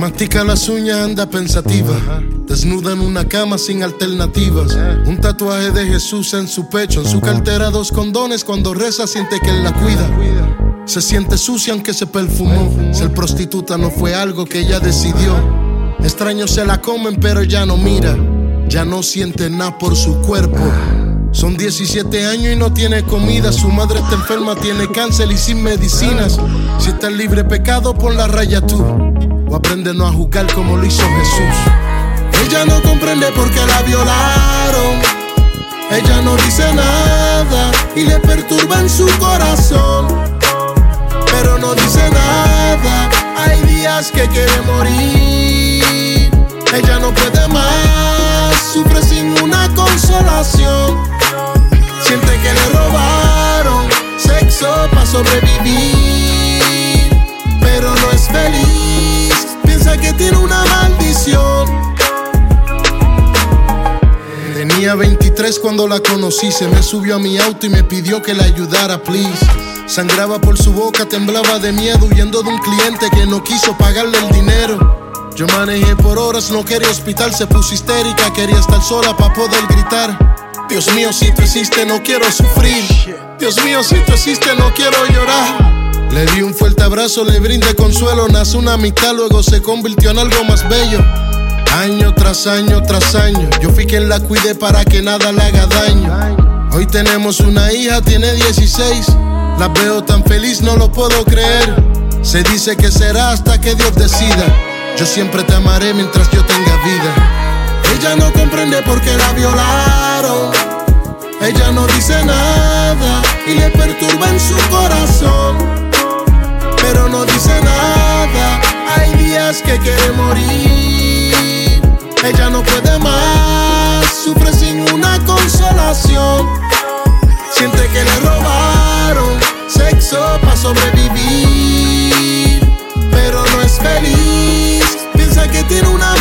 mastica las uñas, anda pensativa, desnuda en una cama sin alternativas. Un tatuaje de Jesús en su pecho, en su cartera 2 condones. Cuando reza siente que él la cuida. Se siente sucia aunque se perfumó. Ser prostituta no fue algo que ella decidió. Extraños se la comen pero ya no mira. Ya no siente nada por su cuerpo. Son 17 años y no tiene comida. Su madre está enferma, tiene cáncer y sin medicinas. Si estás libre de pecado, pon la raya tú, o aprende no a juzgar como lo hizo Jesús. Ella no comprende por qué la violaron. Ella no dice nada y le perturba en su corazón, pero no dice nada. Hay días que quiere morir. Ella no puede más, sufre sin una consolación. Siente que le robaron sexo para sobrevivir, pero no es feliz. Piensa que tiene una maldición. Tenía 23 cuando la conocí. Se me subió a mi auto y me pidió que la ayudara, please. Sangraba por su boca, temblaba de miedo, huyendo de un cliente que no quiso pagarle el dinero. Yo manejé por horas, no quería hospital, se puso histérica, quería estar sola para poder gritar. Dios mío, si tú existes, no quiero sufrir. Dios mío, si tú existes, no quiero llorar. Le di un fuerte abrazo, le brindé consuelo. Nace una amistad, luego se convirtió en algo más bello. Año tras año tras año, yo fui quien la cuidé para que nada le haga daño. Hoy tenemos una hija, tiene 16. La veo tan feliz, no lo puedo creer. Se dice que será hasta que Dios decida. Yo siempre te amaré mientras yo tenga vida. Ella no comprende por qué la violaron. Ella no dice nada y le perturba en su corazón, pero no dice nada. Hay días que quiere morir. Ella no puede más, sufre sin una consolación. Siente que le robaron sexo para sobrevivir, pero no es feliz. Piensa que tiene una